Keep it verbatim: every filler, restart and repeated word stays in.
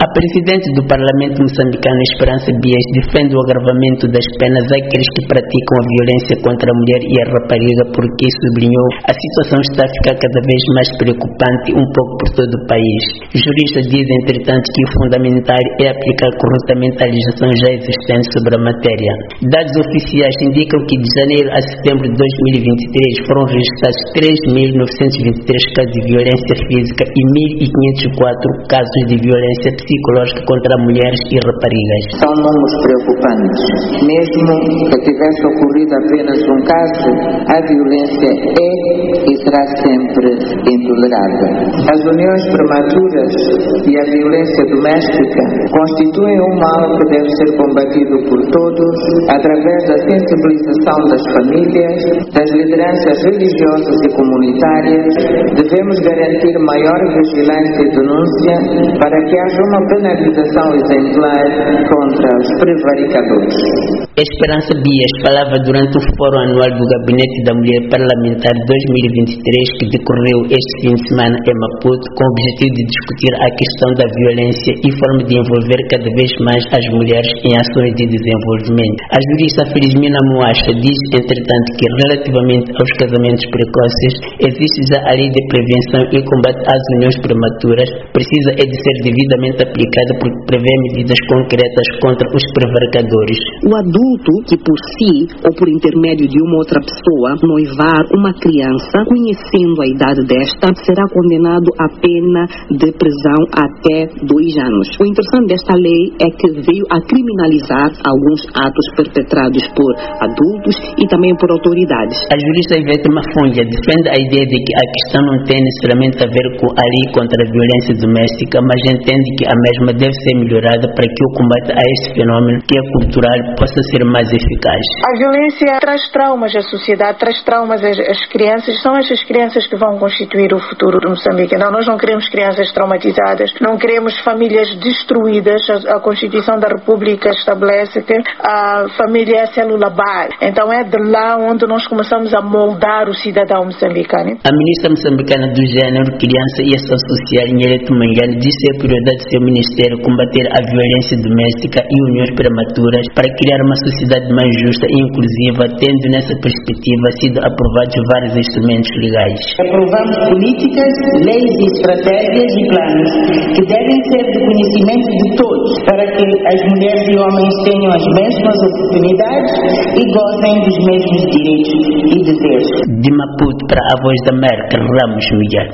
presidente do Parlamento moçambicano, Esperança Bias, defende o agravamento das penas àqueles que praticam a violência contra a mulher e a rapariga, porque, sublinhou, a situação está a ficar cada vez mais preocupante um pouco por todo o país. O jurista diz, entretanto, que o fundamental é aplicar corretamente a legislação já existente sobre a matéria. Dados oficiais indicam que de janeiro a setembro de dois mil e vinte e três foram registrados três mil novecentos e vinte e três casos de violência física e mil quinhentos e quatro casos de violência psicológica contra mulheres e raparigas. São números preocupantes. Mesmo que tivesse ocorrido apenas um caso, a violência é e será sempre intolerável. As uniões prematuras e a violência doméstica constituem um mal que deve ser combatido por todos através da sensibilização das famílias, das lideranças religiosas e comunitárias. Devemos garantir maior vigilância e denúncia para que haja uma penalização exemplar contra os prevaricadores. Esperança Bias falava durante o Fórum Anual do Gabinete da Mulher Parlamentar dois mil e vinte e três, que decorreu este fim de semana em Maputo, com o objetivo de discutir a questão da violência e forma de envolver cada vez mais as mulheres em ações de desenvolvimento. A jurista Felizmina Moacha diz, entretanto, que relativamente aos casamentos precoces, existe já a lei de prevenção e combate às uniões prematuras, precisa é de ser devidamente aplicada porque prevê medidas concretas contra os prevaricadores. O adulto que por si ou por intermédio de uma outra pessoa noivar uma criança, conhecendo a idade desta, será condenado a pena de prisão até dois anos. O interessante desta lei é que veio a criminalizar alguns atos perpetrados por adultos e também por autoridades. A jurista Ivete Mafundia defende a ideia de que a questão não tem necessariamente a ver com a lei contra a violência doméstica, mas entende que a mesma deve ser melhorada para que o combate a este fenômeno, que é cultural, possa ser mais eficaz. A violência traz traumas à sociedade, traz traumas às, às crianças. São essas crianças que vão constituir o futuro de Moçambique. Não, nós não queremos crianças traumatizadas, não queremos famílias destruídas. A, a Constituição da República estabelece que a família é a célula base. Então é de lá onde nós começamos a moldar o cidadão moçambicano. A ministra moçambicana do Gênero, Criança e Ação Social, Nhereto Mangane, disse ser prioridade do seu ministério combater a violência doméstica e uniões prematuras para criar uma sociedade mais justa e inclusiva, tendo nessa perspectiva sido aprovados vários instrumentos legais. Aprovamos políticas, leis, estratégias e planos que devem ser do conhecimento de todos para que as mulheres e homens tenham as mesmas oportunidades e gozem dos mesmos direitos e deveres. De Maputo para a Voz da América, Ramos Miguel.